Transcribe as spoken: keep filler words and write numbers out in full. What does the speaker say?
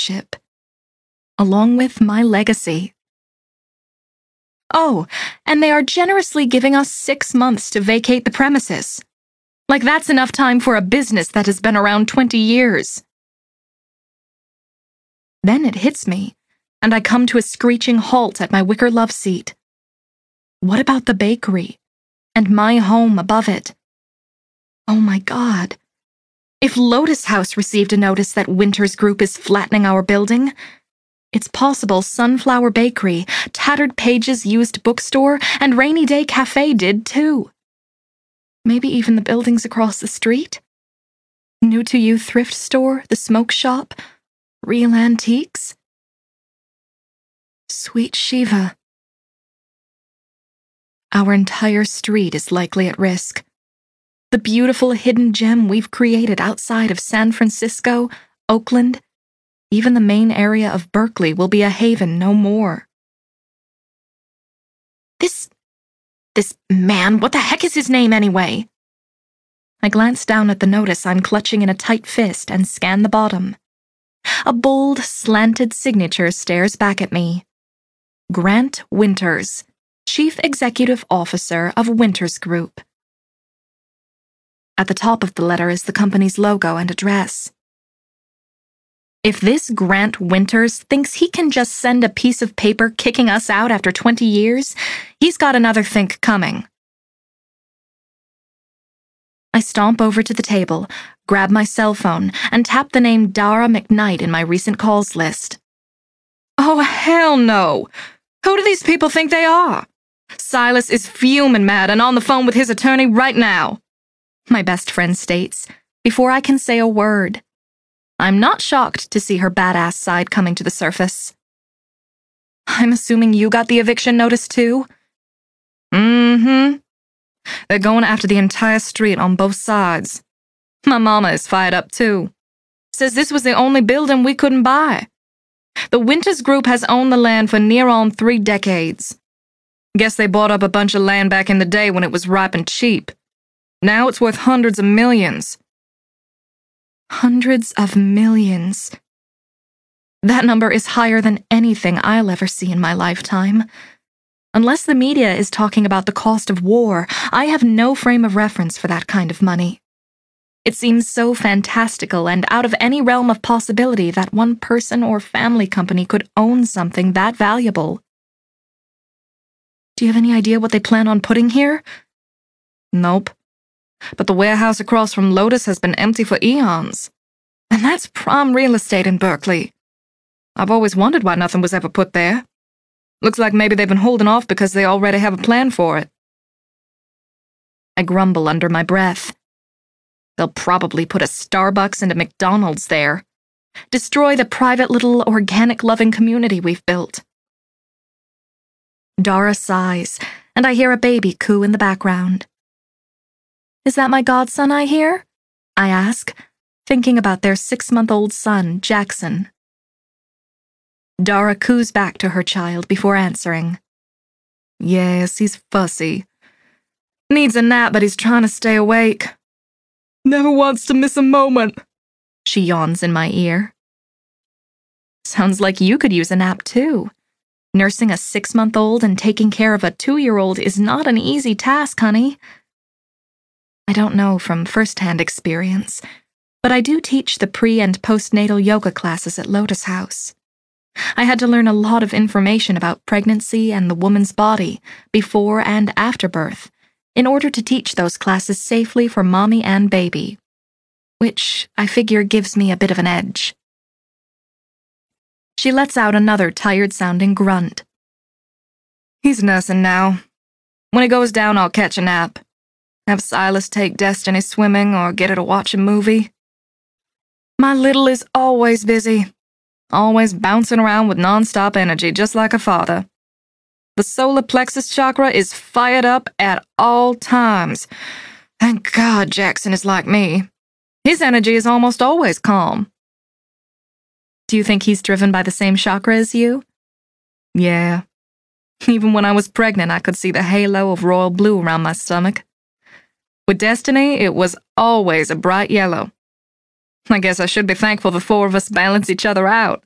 chip, along with my legacy. Oh, and they are generously giving us six months to vacate the premises. Like that's enough time for a business that has been around twenty years. Then it hits me, and I come to a screeching halt at my wicker love seat. What about the bakery? And my home above it? Oh my God. If Lotus House received a notice that Winters Group is flattening our building, it's possible Sunflower Bakery, Tattered Pages Used Bookstore, and Rainy Day Cafe did too. Maybe even the buildings across the street? New to You Thrift Store, the Smoke Shop, Real Antiques? Sweet Shiva. Our entire street is likely at risk. The beautiful hidden gem we've created outside of San Francisco, Oakland, even the main area of Berkeley will be a haven no more. This... this man, what the heck is his name anyway? I glance down at the notice I'm clutching in a tight fist and scan the bottom. A bold, slanted signature stares back at me. Grant Winters, Chief Executive Officer of Winters Group. At the top of the letter is the company's logo and address. If this Grant Winters thinks he can just send a piece of paper kicking us out after twenty years, he's got another think coming. I stomp over to the table, grab my cell phone, and tap the name Dara McKnight in my recent calls list. Oh, hell no! Who do these people think they are? Silas is fuming mad and on the phone with his attorney right now, my best friend states, before I can say a word. I'm not shocked to see her badass side coming to the surface. I'm assuming you got the eviction notice too? Mm-hmm. They're going after the entire street on both sides. My mama is fired up too. Says this was the only building we couldn't buy. The Winters Group has owned the land for near on three decades. Guess they bought up a bunch of land back in the day when it was ripe and cheap. Now it's worth hundreds of millions. Hundreds of millions. That number is higher than anything I'll ever see in my lifetime. Unless the media is talking about the cost of war, I have no frame of reference for that kind of money. It seems so fantastical and out of any realm of possibility that one person or family company could own something that valuable. Do you have any idea what they plan on putting here? Nope. But the warehouse across from Lotus has been empty for eons. And that's prime real estate in Berkeley. I've always wondered why nothing was ever put there. Looks like maybe they've been holding off because they already have a plan for it. I grumble under my breath. They'll probably put a Starbucks and a McDonald's there. Destroy the private little organic-loving community we've built. Dara sighs, and I hear a baby coo in the background. Is that my godson I hear? I ask, thinking about their six-month-old son, Jackson. Dara coos back to her child before answering. Yes, he's fussy. Needs a nap, but he's trying to stay awake. Never wants to miss a moment, she yawns in my ear. Sounds like you could use a nap too. Nursing a six-month-old and taking care of a two-year-old is not an easy task, honey. I don't know from first-hand experience, but I do teach the pre- and postnatal yoga classes at Lotus House. I had to learn a lot of information about pregnancy and the woman's body before and after birth in order to teach those classes safely for mommy and baby, which I figure gives me a bit of an edge. She lets out another tired-sounding grunt. He's nursing now. When he goes down, I'll catch a nap. Have Silas take Destiny swimming or get her to watch a movie. My little is always busy, always bouncing around with non-stop energy, just like her father. The solar plexus chakra is fired up at all times. Thank God Jackson is like me. His energy is almost always calm. Do you think he's driven by the same chakra as you? Yeah. Even when I was pregnant, I could see the halo of royal blue around my stomach. With Destiny, it was always a bright yellow. I guess I should be thankful the four of us balance each other out.